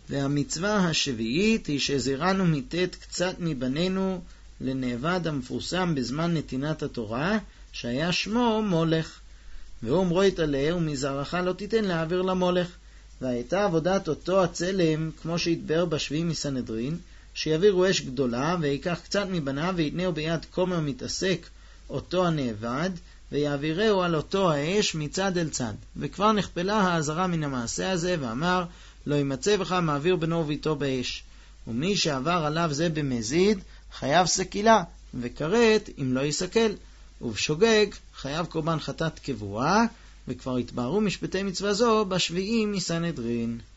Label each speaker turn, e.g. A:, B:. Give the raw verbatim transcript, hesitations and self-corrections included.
A: והמצווה השביעית היא שזירנו מיתת קצת מבנינו לנאבד המפורסם בזמן נתינת התורה, שהיה שמו מולך. ואומרו יתעלה ומזרעך לא תיתן להעביר למולך. והייתה עבודת אותו הצלם, כמו שהתבאר בשביעי מסנהדרין, שיבירו אש גדולה, ויקח קצת מבניו ויתנהו ביד כומר מתעסק אותו הנאבד, ויעבירהו על אותו האש מצד אל צד. וכבר נכפלה האזהרה מן המעשה הזה, ואמר, לא ימצא בך מעביר בנו וביתו באש. ומי שעבר עליו זה במזיד, חייב סקילה, וכרת אם לא יסקל. ובשוגג חייב קורבן חטאת קבועה, וכבר התבהרו משפטי מצווה זו בשביעי מסנהדרין.